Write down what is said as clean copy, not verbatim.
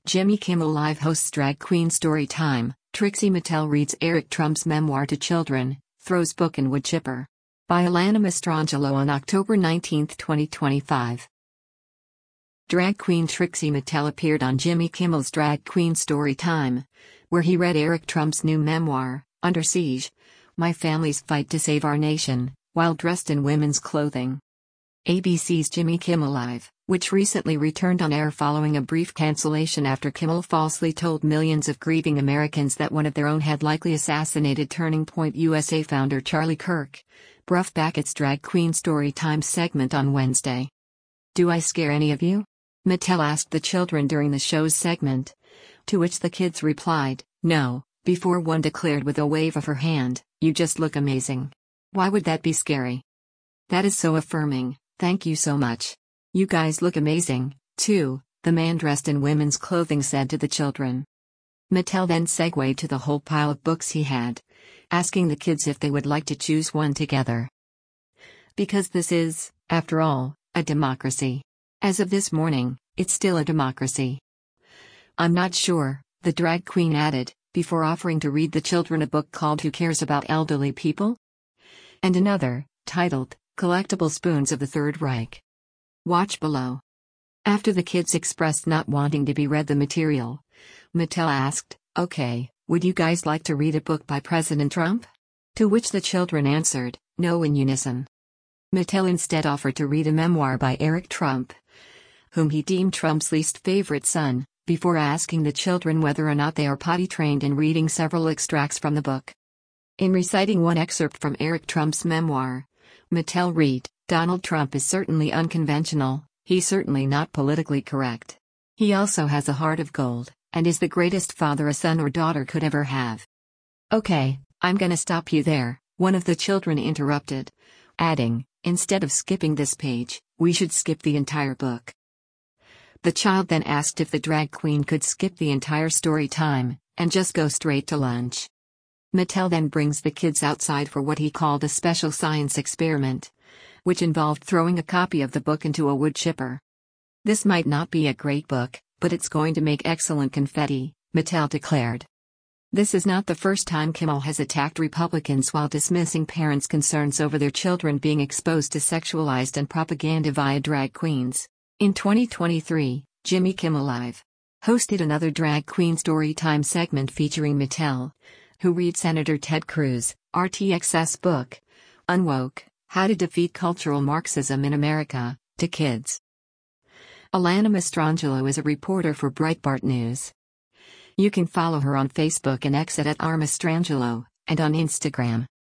Jimmy Kimmel Live hosts Drag Queen Story Time. Trixie Mattel reads Eric Trump's memoir to children, throws book in wood chipper. By Alana Mastrangelo on October 19, 2025. Drag queen Trixie Mattel appeared on Jimmy Kimmel's Drag Queen Story Time, where he read Eric Trump's new memoir, Under Siege: My Family's Fight to Save Our Nation, while dressed in women's clothing. ABC's Jimmy Kimmel Live, which recently returned on air following a brief cancellation after Kimmel falsely told millions of grieving Americans that one of their own had likely assassinated Turning Point USA founder Charlie Kirk, brought back its Drag Queen Story Time segment on Wednesday. "Do I scare any of you?" Mattel asked the children during the show's segment, to which the kids replied, "No," before one declared with a wave of her hand, "You just look amazing." "Why would that be scary?" "That is so affirming, thank you so much. You guys look amazing, too," the man dressed in women's clothing said to the children. Mattel then segued to the whole pile of books he had, asking the kids if they would like to choose one together. Because this is, after all, a democracy. As of this morning, it's still a democracy. "I'm not sure," the drag queen added, before offering to read the children a book called Who Cares About Elderly People? And another, titled, Collectible Spoons of the Third Reich. Watch below. After the kids expressed not wanting to be read the material, Mattel asked, "Okay, would you guys like to read a book by President Trump?" To which the children answered, "No," in unison. Mattel instead offered to read a memoir by Eric Trump, whom he deemed Trump's least favorite son, before asking the children whether or not they are potty trained in reading several extracts from the book. In reciting one excerpt from Eric Trump's memoir, Mattel read, "Donald Trump is certainly unconventional, he's certainly not politically correct. He also has a heart of gold, and is the greatest father a son or daughter could ever have." "Okay, I'm gonna stop you there," one of the children interrupted, adding, "Instead of skipping this page, we should skip the entire book." The child then asked if the drag queen could skip the entire story time, and just go straight to lunch. Mattel then brings the kids outside for what he called a special science experiment, which involved throwing a copy of the book into a wood chipper. "This might not be a great book, but it's going to make excellent confetti," Mattel declared. This is not the first time Kimmel has attacked Republicans while dismissing parents' concerns over their children being exposed to sexualized and propaganda via drag queens. In 2023, Jimmy Kimmel Live hosted another Drag Queen Story Time segment featuring Mattel, who read Senator Ted Cruz, RTX's book, Unwoke: How to Defeat Cultural Marxism in America, to kids. Alana Mastrangelo is a reporter for Breitbart News. You can follow her on Facebook and X at @rmastrangelo, and on Instagram.